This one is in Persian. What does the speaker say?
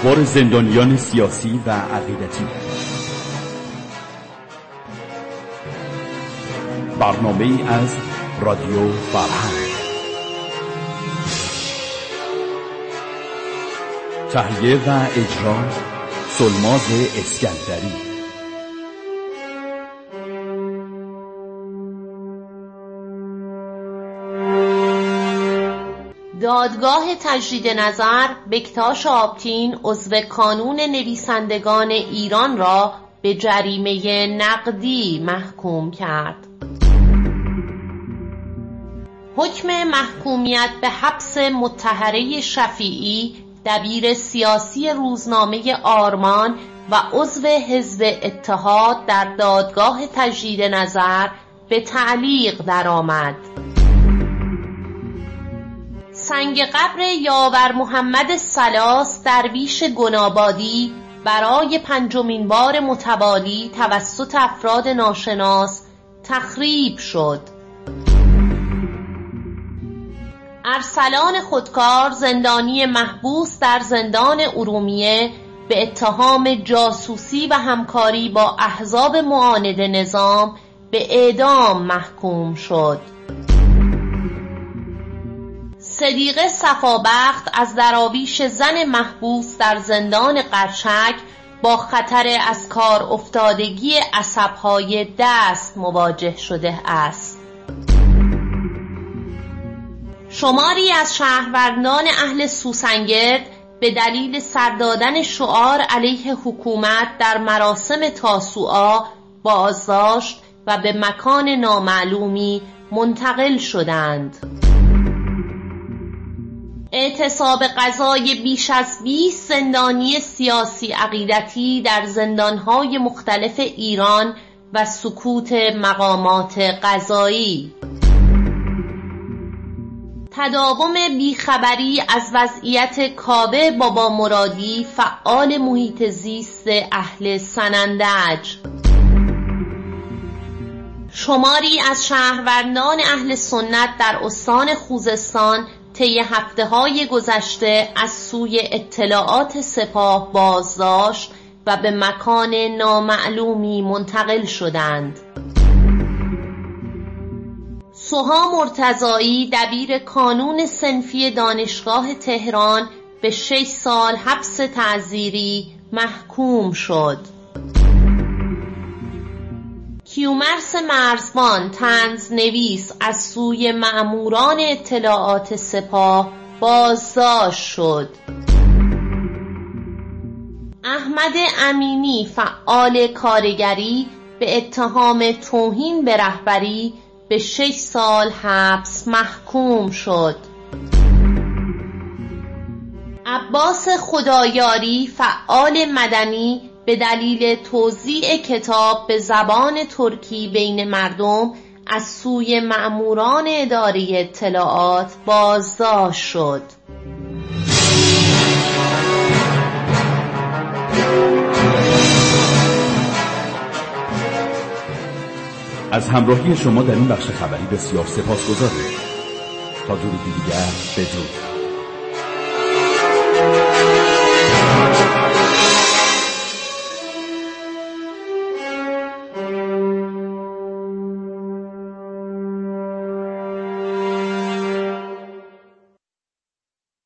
اخبار زندانیان سیاسی و عقیدتی. برنامه‌ای از رادیو فرهنگ. تهیه و اجرا سلماز اسکندری. دادگاه تجدید نظر بکتاش آبتین عضو کانون نویسندگان ایران را به جریمه نقدی محکوم کرد. حکم محکومیت به حبس مطهره شفیعی، دبیر سیاسی روزنامه آرمان و عضو حزب اتحاد در دادگاه تجدید نظر به تعلیق درآمد. سنگ قبر یاور محمد سلاس درویش گنابادی برای 5مین بار متوالی توسط افراد ناشناس تخریب شد. ارسلان خودکار زندانی محبوس در زندان ارومیه به اتهام جاسوسی و همکاری با احزاب معاند نظام به اعدام محکوم شد. صدیقه صفابخت از دراویش زن محبوس در زندان قرچک با خطر از کار افتادگی عصب‌های دست مواجه شده است. شماری از شهروندان اهل سوسنگرد به دلیل سر دادن شعار علیه حکومت در مراسم تاسوعا بازداشت و به مکان نامعلومی منتقل شدند. اعتصاب قضای بیش از 20 زندانی سیاسی عقیدتی در زندانهای مختلف ایران و سکوت مقامات قضایی. تداوم بیخبری از وضعیت کاوه بابا مرادی فعال محیط زیست اهل سنندج. شماری از شهروندان اهل سنت در استان خوزستان طی هفته‌های گذشته از سوی اطلاعات سپاه بازداشت و به مکان نامعلومی منتقل شدند. سوها مرتضایی دبیر کانون صنفی دانشگاه تهران به 6 سال حبس تعزیری محکوم شد. کیومرث مرزبان طنزنویس از سوی مأموران اطلاعات سپاه بازداشت شد. احمد امینی فعال کارگری به اتهام توهین به رهبری به 6 سال حبس محکوم شد. عباس خدایاری فعال مدنی به دلیل توزیع کتاب به زبان ترکی بین مردم از سوی مأموران اداره اطلاعات بازداشت شد. از همراهی شما در این بخش خبری بسیار سپاسگزاریم. تا درودی دیگر، بدرود.